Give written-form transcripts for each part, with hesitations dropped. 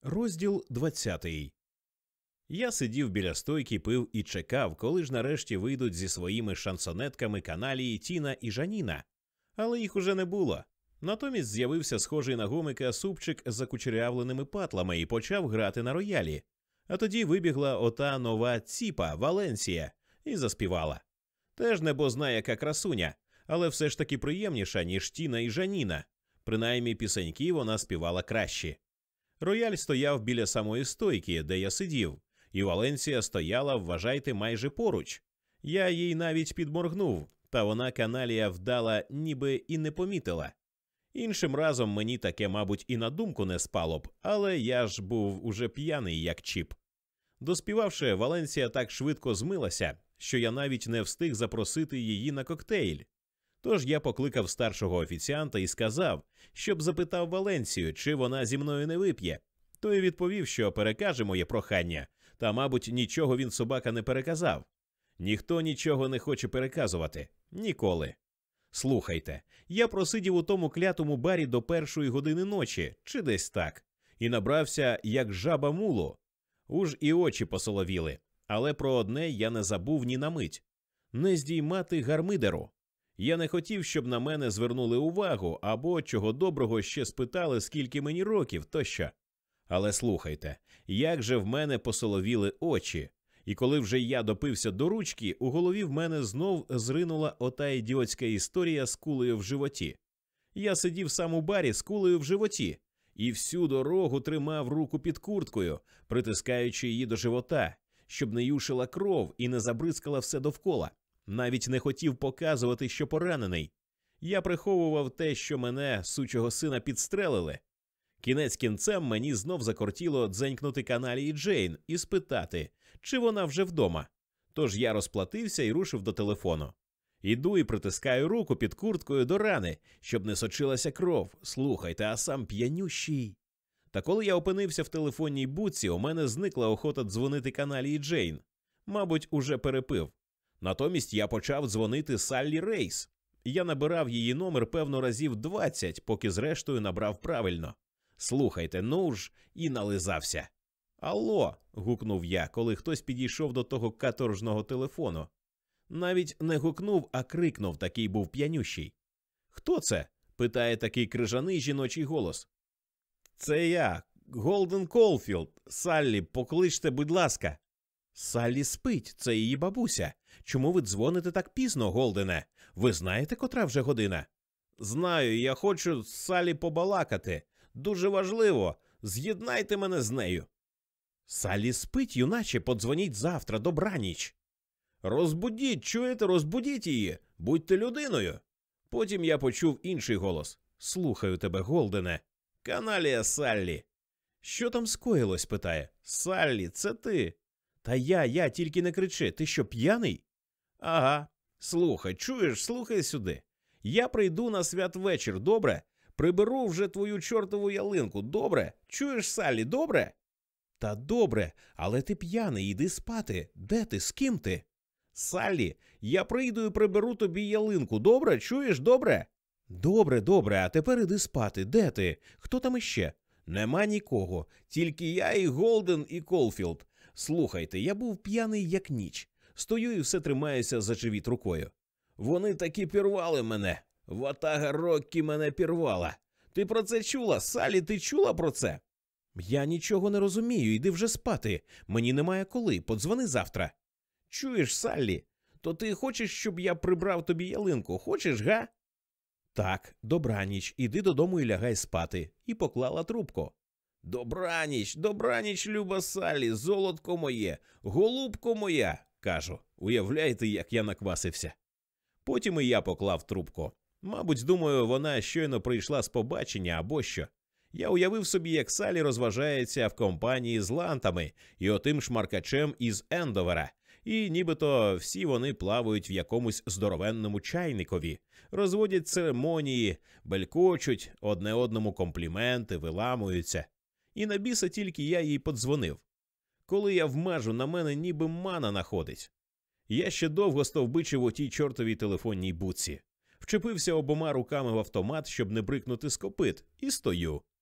Розділ 20. Я сидів біля стойки, пив і чекав, коли ж нарешті вийдуть зі своїми шансонетками Каналії Тіна і Жаніна. Але їх уже не було. Натомість з'явився схожий на гомика супчик з закучерявленими патлами і почав грати на роялі. А тоді вибігла ота нова ціпа Валенсія і заспівала. Теж небозна яка красуня, але все ж таки приємніша, ніж Тіна і Жаніна. Принаймні пісеньки вона співала кращі. Рояль стояв біля самої стойки, де я сидів, і Валенсія стояла, вважайте, майже поруч. Я їй навіть підморгнув, та вона Каналія вдала, ніби і не помітила. Іншим разом мені таке, мабуть, і на думку не спало б, але я ж був уже п'яний, як чіп. Доспівавши, Валенсія так швидко змилася, що я навіть не встиг запросити її на коктейль. Тож я покликав старшого офіціанта і сказав, щоб запитав Валенсію, чи вона зі мною не вип'є. Той відповів, що перекаже моє прохання, та, мабуть, нічого він, собака, не переказав. Ніхто нічого не хоче переказувати. Ніколи. Слухайте, я просидів у тому клятому барі до 1-ї години ночі, чи десь так, і набрався, як жаба мулу. Уж і очі посоловіли, але про одне я не забув ні на мить – не здіймати гармидеру. Я не хотів, щоб на мене звернули увагу, або, чого доброго, ще спитали, скільки мені років, тощо. Але слухайте, як же в мене посоловіли очі. І коли вже я допився до ручки, у голові в мене знов зринула ота ідіотська історія з кулею в животі. Я сидів сам у барі з кулею в животі і всю дорогу тримав руку під курткою, притискаючи її до живота, щоб не юшила кров і не забризкала все довкола. Навіть не хотів показувати, що поранений. Я приховував те, що мене, сучого сина, підстрелили. Кінець кінцем мені знов закортіло дзенькнути Каналії Джейн і спитати, чи вона вже вдома. Тож я розплатився і рушив до телефону. Іду і притискаю руку під курткою до рани, щоб не сочилася кров. Слухайте, а сам п'янющий. Та коли я опинився в телефонній будці, у мене зникла охота дзвонити Каналії Джейн. Мабуть, уже перепив. Натомість я почав дзвонити Саллі Рейс. Я набирав її номер, певно, разів 20, поки зрештою набрав правильно. Слухайте, ну ж, і нализався. «Алло!» – гукнув я, коли хтось підійшов до того каторжного телефону. Навіть не гукнув, а крикнув, такий був п'янющий. «Хто це?» – питає такий крижаний жіночий голос. «Це я, Голден Колфілд. Саллі, покличте, будь ласка». «Саллі спить, це її бабуся. Чому ви дзвоните так пізно, Голдене? Ви знаєте, котра вже година?» «Знаю, я хочу з Саллі побалакати. Дуже важливо. З'єднайте мене з нею». «Саллі спить, юначе, подзвоніть завтра, добраніч». «Розбудіть, чуєте, розбудіть її. Будьте людиною». Потім я почув інший голос. «Слухаю тебе, Голдене». «Каналія Саллі». «Що там скоїлось?» – питає. «Саллі, це ти». «Та я, тільки не кричи. Ти що, п'яний?» «Ага. Слухай, чуєш, слухай сюди. Я прийду на святвечір, добре? Приберу вже твою чортову ялинку, добре? Чуєш, Саллі, добре?» «Та добре, але ти п'яний, іди спати. Де ти, з ким ти?» «Саллі, я прийду і приберу тобі ялинку, добре? Чуєш, добре?» Добре, а тепер іди спати. Де ти? Хто там іще?» «Нема нікого, тільки я і Голден, і Колфілд. Слухайте, я був п'яний як ніч. Стою і все тримаюся за живіт рукою. Вони таки пірвали мене. Ватага Роккі мене пірвала. Ти про це чула, Саллі, ти чула про це?» «Я нічого не розумію, іди вже спати. Мені немає коли, подзвони завтра». «Чуєш, Саллі, то ти хочеш, щоб я прибрав тобі ялинку, хочеш, га?» «Так, добраніч, іди додому і лягай спати». І поклала трубку. Добраніч, люба Саллі, золотко моє, голубко моя», кажу. Уявляєте, як я наквасився. Потім і я поклав трубку. Мабуть, думаю, вона щойно прийшла з побачення або що. Я уявив собі, як Саллі розважається в компанії з лантами і отим шмаркачем із Ендовера. І нібито всі вони плавають в якомусь здоровенному чайникові, розводять церемонії, белькочуть, одне одному компліменти, виламуються. І на біса тільки я їй подзвонив. Коли я вмажу, на мене ніби мана находить. Я ще довго стовбичив у тій чортовій телефонній будці. Вчепився обома руками в автомат, щоб не брикнути з копит, і стою.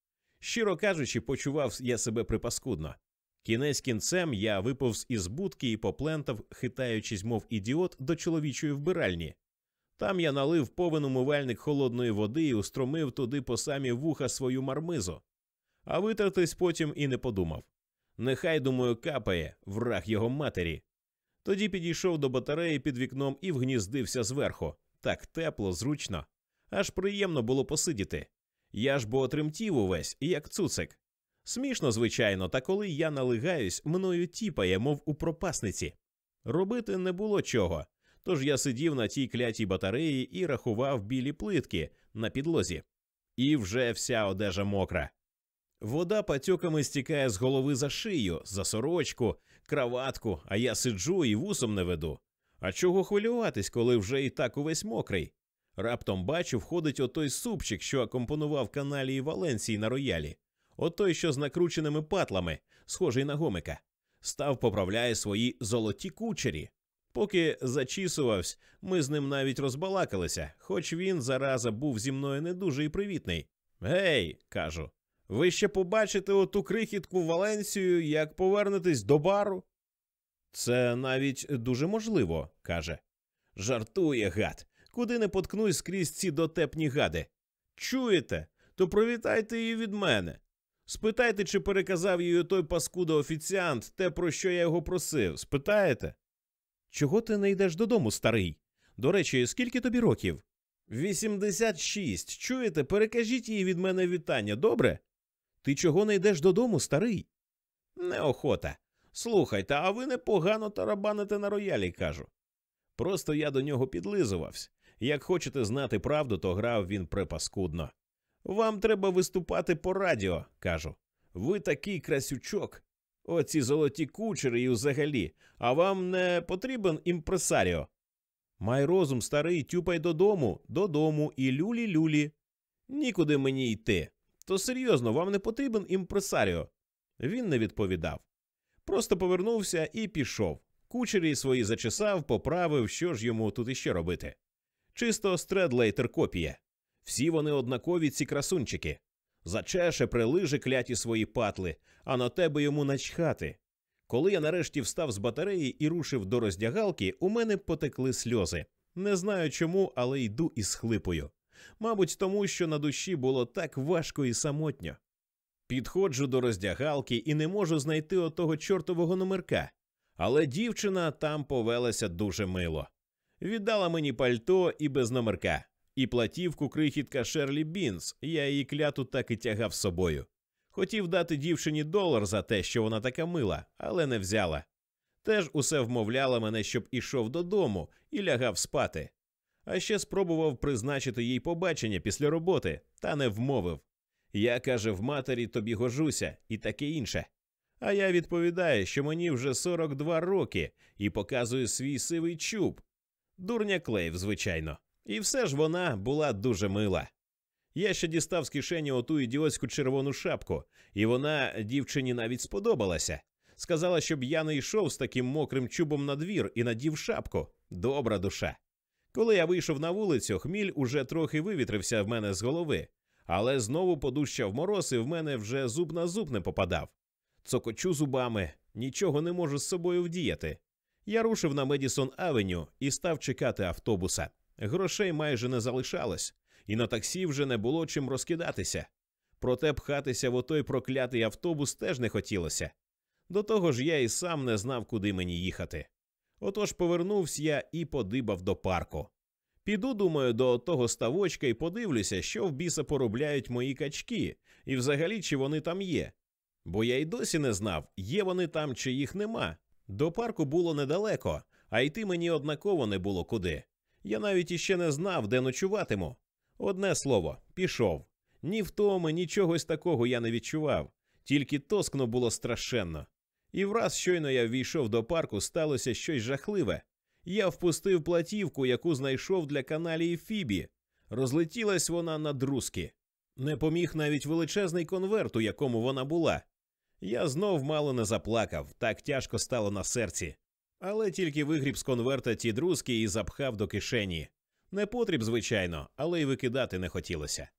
Щиро кажучи, почував я себе припаскудно. Кінець кінцем я виповз із будки і поплентав, хитаючись, мов ідіот, до чоловічої вбиральні. Там я налив повен умивальник холодної води і устромив туди по самі вуха свою мармизу. А витратись потім і не подумав. Нехай, думаю, капає, враг його матері. Тоді підійшов до батареї під вікном і вгніздився зверху. Так тепло, зручно. Аж приємно було посидіти. Я ж бо тремтів увесь, як цуцик. Смішно, звичайно, та коли я налигаюсь, мною тіпає, мов у пропасниці. Робити не було чого, тож я сидів на тій клятій батареї і рахував білі плитки на підлозі. І вже вся одежа мокра. Вода патьоками стікає з голови за шию, за сорочку, краватку, а я сиджу і вусом не веду. А чого хвилюватись, коли вже і так увесь мокрий? Раптом бачу, входить отой супчик, що акомпонував каналії Валенції на роялі. Отой, що з накрученими патлами, схожий на гомика. Став поправляє свої золоті кучері. Поки зачісувався, ми з ним навіть розбалакалися, хоч він, зараза, був зі мною не дуже і привітний. «Гей!» – кажу. «Ви ще побачите оту крихітку Валенцію, як повернетесь до бару?» «Це навіть дуже можливо», – каже. Жартує, гад. Куди не поткнусь скрізь ці дотепні гади. Чуєте? То привітайте її від мене. Спитайте, чи переказав їй той паскудо-офіціант те, про що я його просив. Спитаєте? Чого ти не йдеш додому, старий? До речі, скільки тобі років? 86. Чуєте? Перекажіть їй від мене вітання, добре? Ти чого не йдеш додому, старий? Неохота. Слухайте, а ви непогано тарабаните на роялі, кажу. Просто я до нього підлизувався. Як хочете знати правду, то грав він препаскудно. Вам треба виступати по радіо, кажу. Ви такий красючок. Оці золоті кучери і взагалі. А вам не потрібен імпресаріо? Май розум, старий, тюпай додому і люлі-люлі. Нікуди мені йти. То серйозно, вам не потрібен імпресаріо? Він не відповідав. Просто повернувся і пішов. Кучері свої зачесав, поправив, що ж йому тут іще робити. Чисто стредлейтер копія. Всі вони однакові, ці красунчики. Зачеше, прилиже кляті свої патли, а на тебе йому начхати. Коли я нарешті встав з батареї і рушив до роздягалки, у мене потекли сльози. Не знаю чому, але йду і схлипую. Мабуть, тому, що на душі було так важко і самотньо. Підходжу до роздягалки і не можу знайти отого чортового номерка. Але дівчина там повелася дуже мило. Віддала мені пальто і без номерка. І платівку крихітка Шерлі Бінс, я її кляту так і тягав з собою. Хотів дати дівчині $1 за те, що вона така мила, але не взяла. Теж усе вмовляла мене, щоб ішов додому і лягав спати. А ще спробував призначити їй побачення після роботи, та не вмовив. Я, каже, в матері тобі гожуся і таке інше. А я відповідаю, що мені вже 42 роки і показую свій сивий чуб. Дурня Клейв, звичайно. І все ж вона була дуже мила. Я ще дістав з кишені оту ідіотську червону шапку, і вона дівчині навіть сподобалася. Сказала, щоб я не йшов з таким мокрим чубом на двір і надів шапку. Добра душа. Коли я вийшов на вулицю, хміль уже трохи вивітрився в мене з голови, але знову подущав мороз і в мене вже зуб на зуб не попадав. Цокочу зубами, нічого не можу з собою вдіяти. Я рушив на Медісон-авеню і став чекати автобуса. Грошей майже не залишалось, і на таксі вже не було чим розкидатися. Проте пхатися в отой проклятий автобус теж не хотілося. До того ж я і сам не знав, куди мені їхати. Отож повернувся я і подибав до парку. Піду, думаю, до того ставочка і подивлюся, що в біса поробляють мої качки, і взагалі, чи вони там є. Бо я й досі не знав, є вони там, чи їх нема. До парку було недалеко, а йти мені однаково не було куди. Я навіть іще не знав, де ночуватиму. Одне слово, пішов. Ні втоми, ні чогось такого я не відчував. Тільки тоскно було страшенно. І враз щойно я ввійшов до парку, сталося щось жахливе. Я впустив платівку, яку знайшов для каналії Фібі. Розлетілась вона на друзки. Не поміг навіть величезний конверт, у якому вона була. Я знов мало не заплакав, так тяжко стало на серці. Але тільки вигріб з конверта ті друзки і запхав до кишені. Непотріб, звичайно, але й викидати не хотілося.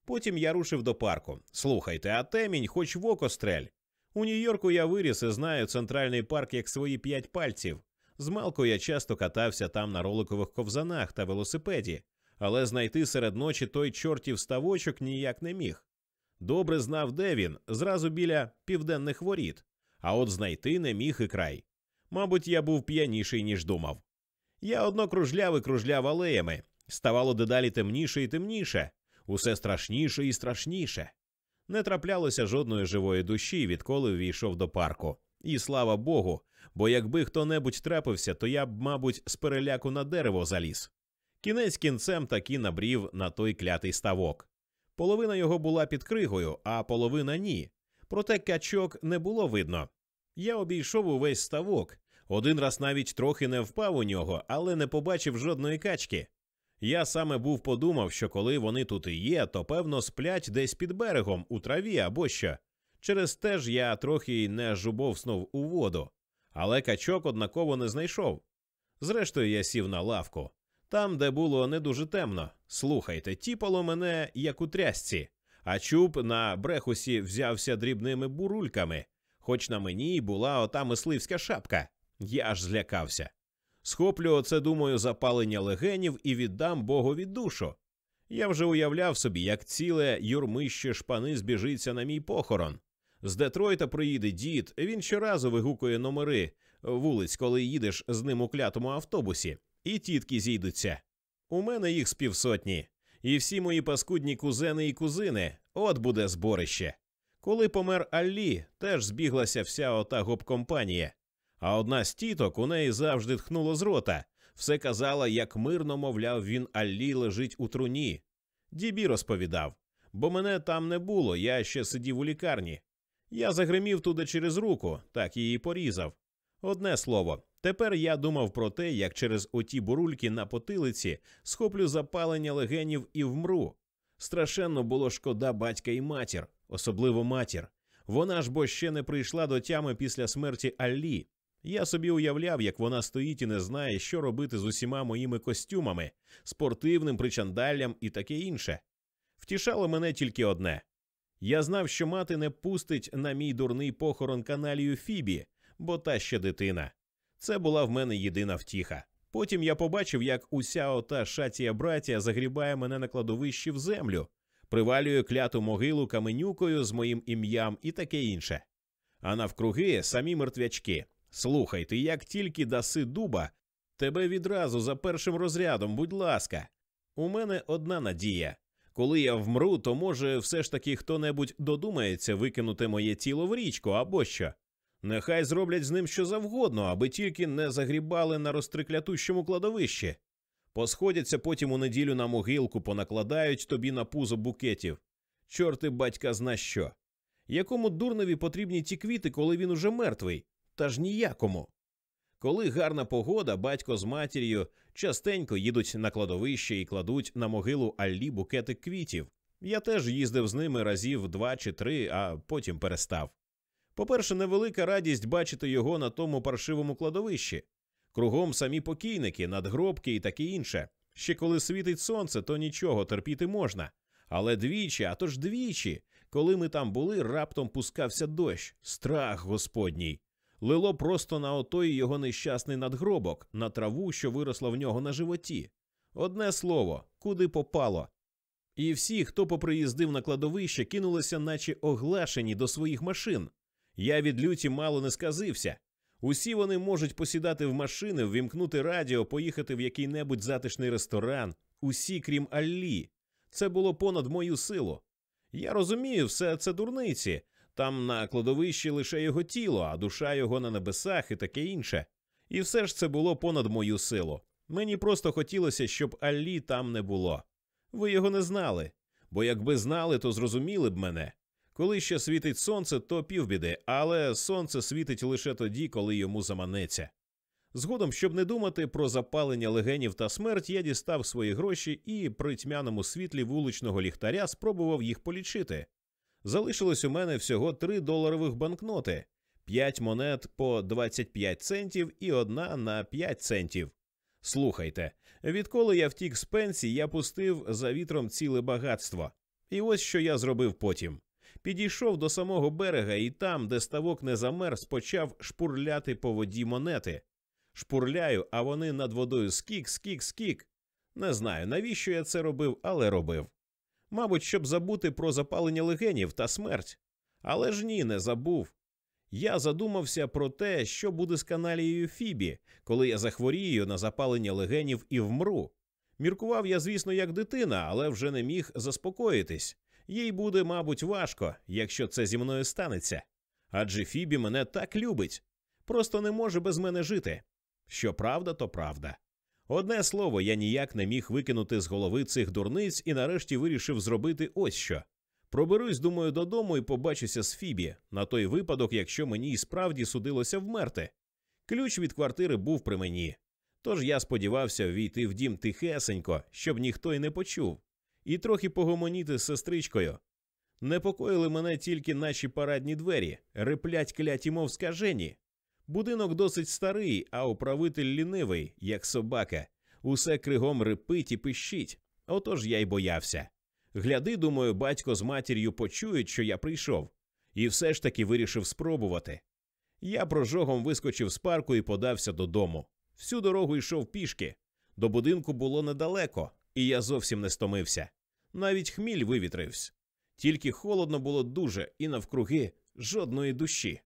Потім я рушив до парку. Слухайте, а темінь хоч в око стрель. У Нью-Йорку я виріс і знаю центральний парк як свої 5 пальців. Змалку я часто катався там на роликових ковзанах та велосипеді, але знайти серед ночі той чортів ставочок ніяк не міг. Добре знав, де він, зразу біля південних воріт, а от знайти не міг і край. Мабуть, я був п'яніший, ніж думав. Я одно кружляв і кружляв алеями. Ставало дедалі темніше і темніше, усе страшніше і страшніше. Не траплялося жодної живої душі, відколи ввійшов до парку. І слава Богу, бо якби хто-небудь трапився, то я б, мабуть, з переляку на дерево заліз. Кінець кінцем таки набрів на той клятий ставок. Половина його була під кригою, а половина ні. Проте качок не було видно. Я обійшов увесь ставок. Один раз навіть трохи не впав у нього, але не побачив жодної качки. Я саме був подумав, що коли вони тут і є, то, певно, сплять десь під берегом, у траві або що. Через те ж я трохи не жубовснув у воду. Але качок однаково не знайшов. Зрештою, я сів на лавку. Там, де було не дуже темно. Слухайте, тіпало мене, як у трясці. А чуб на брехусі взявся дрібними бурульками. Хоч на мені й була ота мисливська шапка. Я аж злякався. Схоплю оце, думаю, запалення легенів і віддам Богові душу. Я вже уявляв собі, як ціле юрмище шпани збіжиться на мій похорон. З Детройта приїде дід, він щоразу вигукує номери вулиць, коли їдеш з ним у клятому автобусі. І тітки зійдуться. У мене їх з 500. І всі мої паскудні кузени і кузини. От буде зборище. Коли помер Аллі, теж збіглася вся ота гоп-компанія. А одна з тіток у неї завжди тхнуло з рота. Все казала, як мирно, мовляв, він Аллі лежить у труні. Дібі розповідав. Бо мене там не було, я ще сидів у лікарні. Я загримів туди через руку, так її порізав. Одне слово, тепер я думав про те, як через оті бурульки на потилиці схоплю запалення легенів і вмру. Страшенно було шкода батька і матір, особливо матір. Вона ж бо ще не прийшла до тями після смерті Аллі. Я собі уявляв, як вона стоїть і не знає, що робити з усіма моїми костюмами, спортивним причандаллям і таке інше. Втішало мене тільки одне. Я знав, що мати не пустить на мій дурний похорон каналію Фібі, бо та ще дитина. Це була в мене єдина втіха. Потім я побачив, як уся ота шатія-братія загрібає мене на кладовищі в землю, привалює кляту могилу каменюкою з моїм ім'ям і таке інше. А навкруги самі мертвячки. Слухай, ти як тільки даси дуба, тебе відразу за першим розрядом, будь ласка. У мене одна надія. Коли я вмру, то, може, все ж таки хто-небудь додумається викинути моє тіло в річку або що. Нехай зроблять з ним що завгодно, аби тільки не загрібали на розтриклятущому кладовищі. Посходяться потім у неділю на могилку, понакладають тобі на пузо букетів. Чорти батька зна що. Якому дурневі потрібні ті квіти, коли він уже мертвий? Та ж ніякому. Коли гарна погода, батько з матір'ю частенько їдуть на кладовище і кладуть на могилу Аллі букети квітів. Я теж їздив з ними разів 2 чи 3, а потім перестав. По-перше, невелика радість бачити його на тому паршивому кладовищі. Кругом самі покійники, надгробки і таке інше. Ще коли світить сонце, то нічого, терпіти можна. Але двічі, а то ж двічі, коли ми там були, раптом пускався дощ. Страх господній. Лило просто на отой його нещасний надгробок, на траву, що виросла в нього на животі. Одне слово, куди попало. І всі, хто поприїздив на кладовище, кинулися наче оглашені до своїх машин. Я від люті мало не сказився. Усі вони можуть посідати в машини, ввімкнути радіо, поїхати в який-небудь затишний ресторан. Усі, крім Аллі. Це було понад мою силу. Я розумію, все це дурниці. Там на кладовищі лише його тіло, а душа його на небесах і таке інше. І все ж це було понад мою силу. Мені просто хотілося, щоб Аллі там не було. Ви його не знали. Бо якби знали, то зрозуміли б мене. Коли ще світить сонце, то півбіди, але сонце світить лише тоді, коли йому заманеться. Згодом, щоб не думати про запалення легенів та смерть, я дістав свої гроші і при тьмяному світлі вуличного ліхтаря спробував їх полічити. Залишилось у мене всього 3 доларових банкноти, 5 монет по 25 центів і одна на 5 центів. Слухайте, відколи я втік з пенсії, я пустив за вітром ціле багатство. І ось що я зробив потім. Підійшов до самого берега і там, де ставок не замерз, почав шпурляти по воді монети. Шпурляю, а вони над водою скік, скік, скік. Не знаю, навіщо я це робив, але робив. Мабуть, щоб забути про запалення легенів та смерть. Але ж ні, не забув. Я задумався про те, що буде з каналією Фібі, коли я захворію на запалення легенів і вмру. Міркував я, звісно, як дитина, але вже не міг заспокоїтись. Їй буде, мабуть, важко, якщо це зі мною станеться. Адже Фібі мене так любить. Просто не може без мене жити. Що правда, то правда. Одне слово, я ніяк не міг викинути з голови цих дурниць і нарешті вирішив зробити ось що. Проберусь, думаю, додому і побачуся з Фібі, на той випадок, якщо мені і справді судилося вмерти. Ключ від квартири був при мені. Тож я сподівався ввійти в дім тихесенько, щоб ніхто й не почув. І трохи погомоніти з сестричкою. Непокоїли мене тільки наші парадні двері, реплять кляті мов скажені. Будинок досить старий, а управитель лінивий, як собака. Усе кригом рипить і пищить. Отож я й боявся. Гляди, думаю, батько з матір'ю почують, що я прийшов. І все ж таки вирішив спробувати. Я прожогом вискочив з парку і подався додому. Всю дорогу йшов пішки. До будинку було недалеко, і я зовсім не стомився. Навіть хміль вивітрився. Тільки холодно було дуже, і навкруги жодної душі.